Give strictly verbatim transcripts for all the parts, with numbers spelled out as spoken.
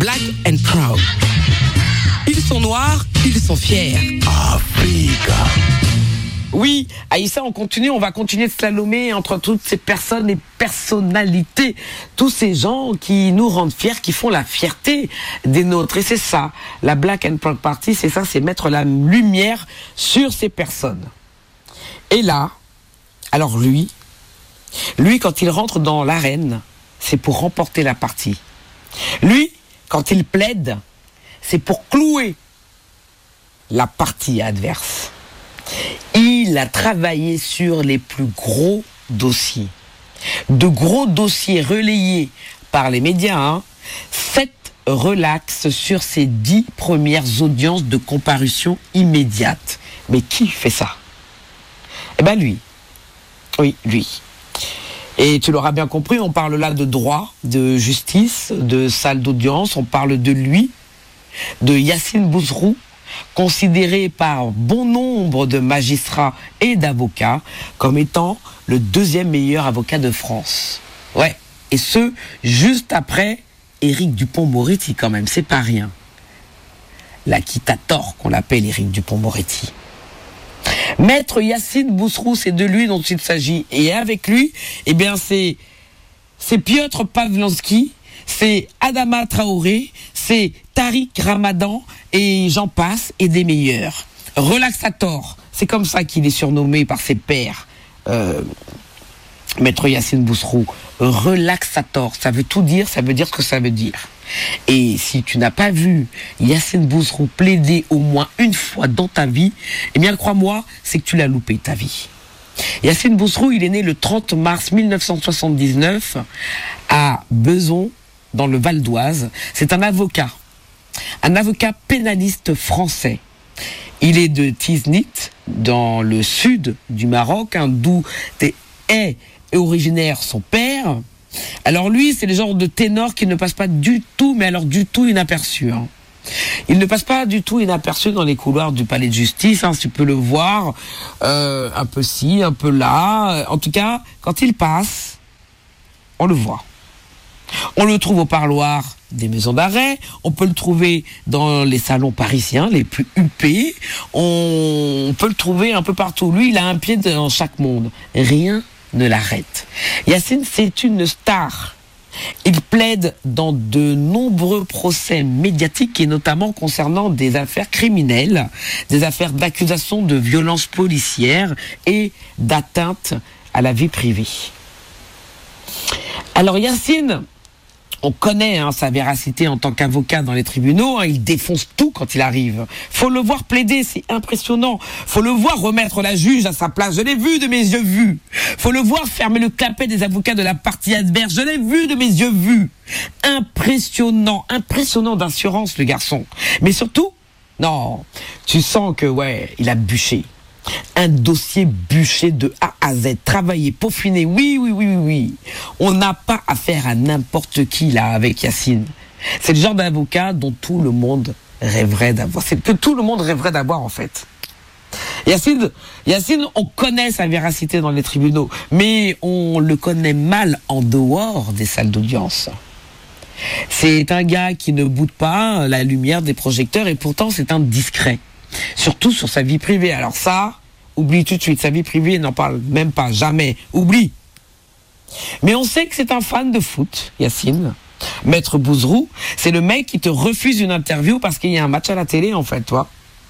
Black and Proud. Ils sont noirs, ils sont fiers. Africa. Oui, Aïssa, on continue, on va continuer de slalomer entre toutes ces personnes et personnalités, tous ces gens qui nous rendent fiers, qui font la fierté des nôtres. Et c'est ça, la Black and Proud Party, c'est ça, c'est mettre la lumière sur ces personnes. Et là, alors lui, lui quand il rentre dans l'arène, c'est pour remporter la partie. Lui, quand il plaide, c'est pour clouer la partie adverse. Il a travaillé sur les plus gros dossiers. De gros dossiers relayés par les médias. Hein. Sept relax sur ses dix premières audiences de comparution immédiate. Mais qui fait ça? Eh bien lui. Oui, lui. Et tu l'auras bien compris, on parle là de droit, de justice, de salle d'audience. On parle de lui, de Yassine Bouzrou, considéré par bon nombre de magistrats et d'avocats comme étant le deuxième meilleur avocat de France. Ouais, et ce, juste après Éric Dupond-Moretti quand même, c'est pas rien. L'Acquittator qu'on l'appelle Éric Dupond-Moretti. Maître Yassine Bouzrou, c'est de lui dont il s'agit. Et avec lui, eh bien c'est, c'est Piotr Pavlovski, c'est Adama Traoré, c'est Tariq Ramadan et j'en passe et des meilleurs. Relaxator, c'est comme ça qu'il est surnommé par ses pairs. Euh, Maître Yassine Bouzrou, Relaxator, ça veut tout dire, ça veut dire ce que ça veut dire. Et si tu n'as pas vu Yassine Bouzrou plaider au moins une fois dans ta vie, eh bien crois-moi, c'est que tu l'as loupé ta vie. Yassine Bouzrou, il est né le trente mars mille neuf cent soixante-dix-neuf à Beson, dans le Val d'Oise. C'est un avocat, un avocat pénaliste français. Il est de Tiznit, dans le sud du Maroc, hein, d'où est originaire son père. Alors lui, c'est le genre de ténor qui ne passe pas du tout, mais alors du tout inaperçu. Hein. Il ne passe pas du tout inaperçu dans les couloirs du palais de justice, hein, tu peux le voir, euh, un peu ci, un peu là. En tout cas, quand il passe, on le voit. On le trouve au parloir des maisons d'arrêt, on peut le trouver dans les salons parisiens les plus huppés, on peut le trouver un peu partout. Lui, il a un pied dans chaque monde. Rien ne l'arrête. Yassine, c'est une star. Il plaide dans de nombreux procès médiatiques et notamment concernant des affaires criminelles, des affaires d'accusation de violences policières et d'atteinte à la vie privée. Alors Yassine, on connaît hein, sa véracité en tant qu'avocat dans les tribunaux, hein, il défonce tout quand il arrive. Faut le voir plaider, c'est impressionnant. Faut le voir remettre la juge à sa place, je l'ai vu de mes yeux vus. Faut le voir fermer le clapet des avocats de la partie adverse, je l'ai vu de mes yeux vus. Impressionnant, impressionnant d'assurance le garçon. Mais surtout, non, tu sens que ouais, il a bûché. Un dossier bûché de A à Z, travaillé, peaufiné, oui, oui, oui, oui, oui. On n'a pas affaire à n'importe qui, là, avec Yassine. C'est le genre d'avocat dont tout le monde rêverait d'avoir. C'est que tout le monde rêverait d'avoir, en fait. Yassine, Yassine, on connaît sa véracité dans les tribunaux, mais on le connaît mal en dehors des salles d'audience. C'est un gars qui ne boude pas la lumière des projecteurs et pourtant c'est un discret. Surtout sur sa vie privée. Alors ça, oublie tout de suite. Sa vie privée, n'en parle même pas, jamais. Oublie. Mais on sait que c'est un fan de foot, Yassine. Maître Bouzrou, c'est le mec qui te refuse une interview parce qu'il y a un match à la télé, en fait, toi.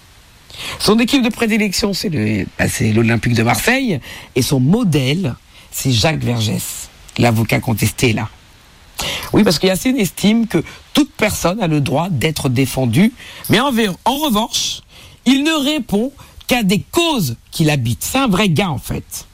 Son équipe de prédilection, c'est, le, bah, c'est l'Olympique de Marseille. Et son modèle, c'est Jacques Vergès, l'avocat contesté, là. Oui, parce que Yassine estime que toute personne a le droit d'être défendue. Mais en, en revanche, il ne répond qu'à des causes qu'il habite. C'est un vrai gars, en fait.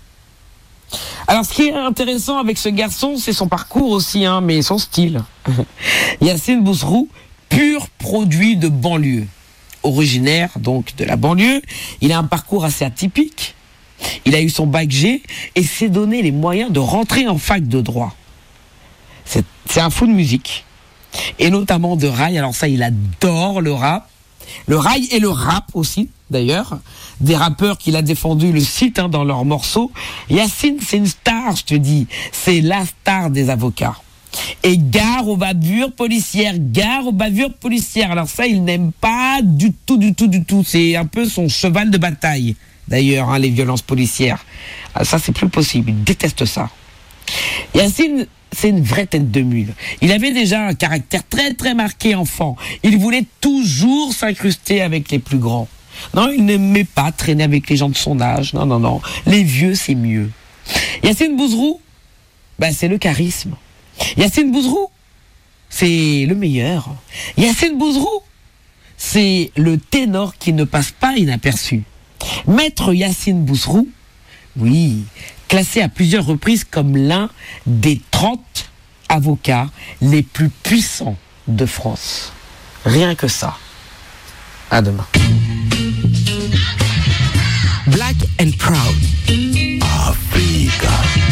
Alors, ce qui est intéressant avec ce garçon, c'est son parcours aussi, hein, mais son style. Yassine Bouzrou, pur produit de banlieue. Originaire, donc, de la banlieue. Il a un parcours assez atypique. Il a eu son bac G et s'est donné les moyens de rentrer en fac de droit. C'est, c'est un fou de musique. Et notamment de rail. Alors ça, il adore le rap. Le rail et le rap aussi, d'ailleurs. Des rappeurs qu'il a défendus le citent hein, dans leurs morceaux. Yassine, c'est une star, je te dis. C'est la star des avocats. Et gare aux bavures policières, gare aux bavures policières. Alors ça, il n'aime pas du tout, du tout, du tout. C'est un peu son cheval de bataille, d'ailleurs, hein, les violences policières. Ah, ça, c'est plus possible. Il déteste ça. Yacine, c'est une vraie tête de mule. Il avait déjà un caractère très, très marqué enfant. Il voulait toujours s'incruster avec les plus grands. Non, il n'aimait pas traîner avec les gens de son âge. Non, non, non. Les vieux, c'est mieux. Yacine Bouzrou, ben, c'est le charisme. Yacine Bouzrou, c'est le meilleur. Yacine Bouzrou, c'est le ténor qui ne passe pas inaperçu. Maître Yacine Bouzrou, oui, classé à plusieurs reprises comme l'un des trente avocats les plus puissants de France. Rien que ça. À demain. Black and Proud. Africa.